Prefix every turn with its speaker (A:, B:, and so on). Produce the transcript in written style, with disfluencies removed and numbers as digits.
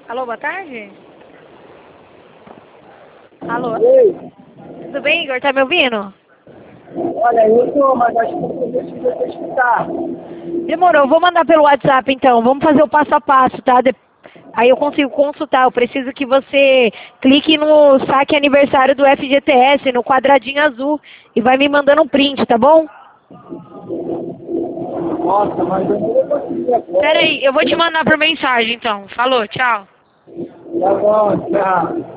A: Alô, boa tarde? Alô?
B: Ei,
A: Tudo bem, Igor? Tá me ouvindo?
B: olha, eu tô, mas acho que eu não consigo você escutar.
A: Demorou, vou mandar pelo WhatsApp então. Vamos fazer o passo a passo, tá? Aí eu consigo consultar. Eu preciso que você clique no saque aniversário do FGTS, no quadradinho azul, e vai me mandando um print, tá bom?
B: Nossa, mas eu não vou conseguir agora.
A: Pera aí, eu vou te mandar por mensagem então. Falou, tchau.
B: Tá bom, tchau.